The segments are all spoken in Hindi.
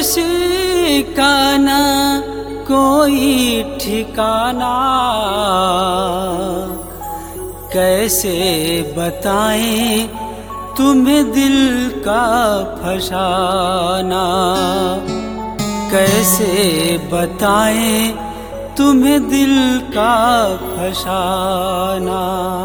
खुशी का ना कोई ठिकाना, कैसे बताएं तुम्हें दिल का फसाना, कैसे बताएं तुम्हें दिल का फसाना।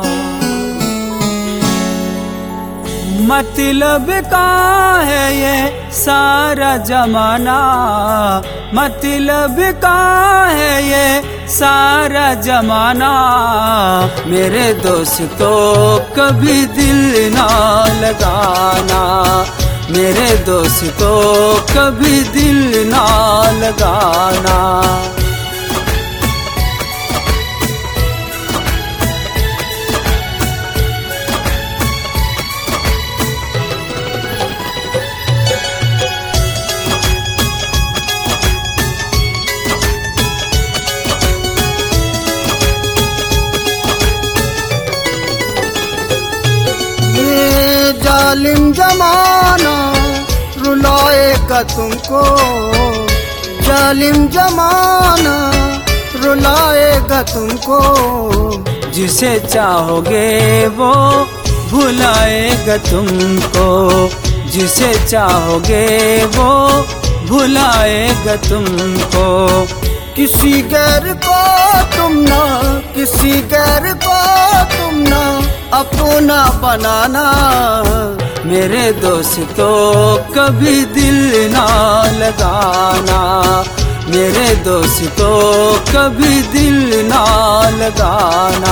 मतलब का है ये सारा जमाना, मतलब का है ये सारा जमाना। मेरे दोस्तों कभी दिल ना लगाना, मेरे दोस्तों कभी दिल ना लगाना। जालिम जमाना रुलाएगा तुमको, जालिम जमाना रुलाएगा तुमको। जिसे चाहोगे वो भुलाएगा तुमको, जिसे चाहोगे वो भुलाएगा तुमको। किसी गैर को तुम ना, किसी गैर को तुम ना अपना बनाना। मेरे दोस्तों कभी दिल ना लगाना, मेरे दोस्तों कभी दिल ना लगाना।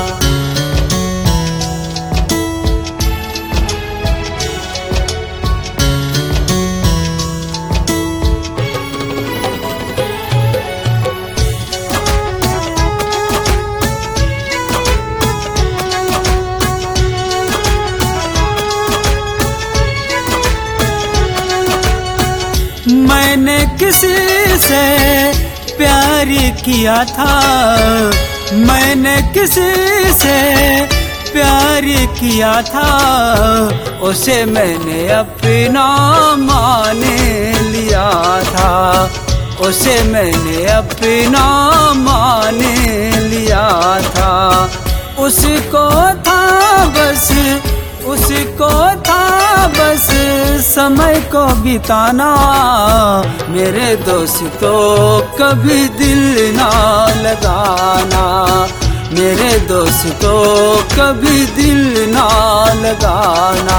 मैंने किसी से प्यार किया था, मैंने किसी से प्यार किया था। उसे मैंने अपना मान लिया था, उसे मैंने अपना मान लिया था। उसको था बस, उसको था बस समय को बिताना। मेरे दोस्तों कभी दिल ना लगाना, मेरे दोस्तों कभी दिल ना लगाना।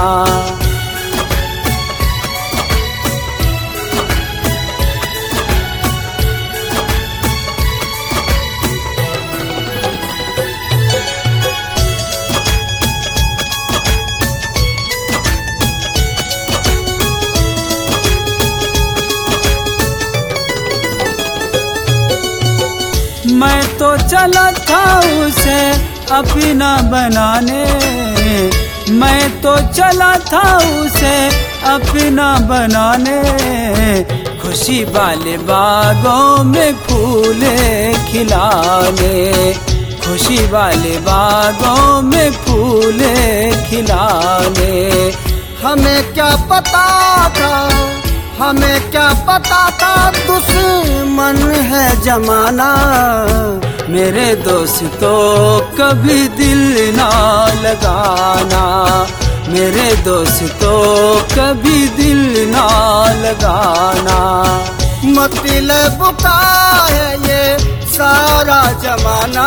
मैं तो चला था उसे अपना बनाने, मैं तो चला था उसे अपना बनाने। खुशी वाले बागों में फूले खिलाने, खुशी वाले बागों में फूले खिलाने। हमें क्या पता था, हमें क्या पता था दुश्मन है जमाना। मेरे दोस्तों कभी दिल ना लगाना, मेरे दोस्तों कभी दिल ना लगाना। मतलब का है ये सारा जमाना,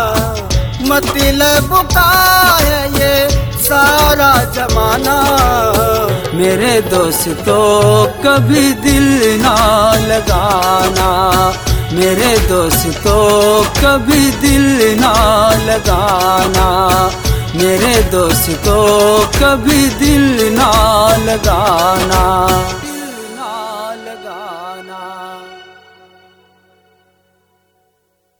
मतलब का है ये सारा जमाना। मेरे दोस्तों कभी दिल ना लगाना, मेरे दोस्तों कभी दिल ना लगाना, मेरे दोस्तों कभी दिल ना लगाना।